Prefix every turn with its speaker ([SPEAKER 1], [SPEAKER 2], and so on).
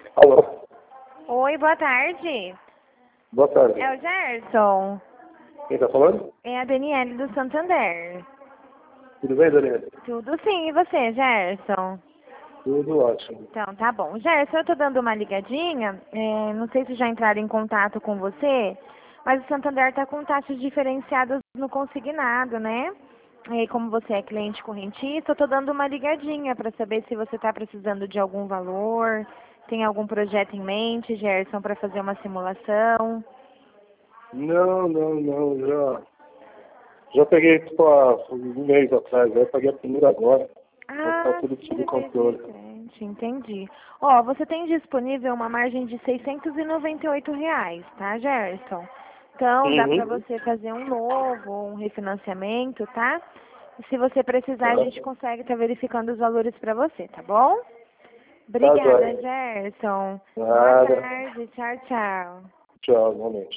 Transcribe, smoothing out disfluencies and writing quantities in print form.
[SPEAKER 1] Alô,
[SPEAKER 2] Oi, boa tarde.
[SPEAKER 1] boa tarde.
[SPEAKER 2] É o Gerson.
[SPEAKER 1] Quem tá falando?
[SPEAKER 2] É a Daniele do Santander.
[SPEAKER 1] Tudo bem, Daniela?
[SPEAKER 2] Tudo sim, e você, Gerson?
[SPEAKER 1] Tudo ótimo.
[SPEAKER 2] Então, tá bom. Gerson, eu tô dando uma ligadinha. Não sei se já entraram em contato com você, mas o Santander tá com taxas diferenciadas no consignado, né? E como você é cliente correntista, eu tô dando uma ligadinha para saber se você tá precisando de algum valor, tem algum projeto em mente, Gerson, para fazer uma simulação.
[SPEAKER 1] Não, já peguei tipo, há um mês atrás, eu paguei a primeira agora. Mas tá
[SPEAKER 2] Ah,
[SPEAKER 1] tudo
[SPEAKER 2] sim,
[SPEAKER 1] sob
[SPEAKER 2] você fez
[SPEAKER 1] controle.
[SPEAKER 2] recente, entendi. Ó, você tem disponível uma margem de R$ 698, tá, Gerson? Então, dá pra
[SPEAKER 1] Uhum.
[SPEAKER 2] você fazer um novo, um refinanciamento, tá? E se você precisar, a
[SPEAKER 1] Tá,
[SPEAKER 2] gente consegue estar verificando os valores pra você, tá bom?
[SPEAKER 1] tá
[SPEAKER 2] Obrigada,
[SPEAKER 1] jóia.
[SPEAKER 2] Gerson. Boa
[SPEAKER 1] Nada.
[SPEAKER 2] tarde, tchau, tchau.
[SPEAKER 1] Tchau, boa noite.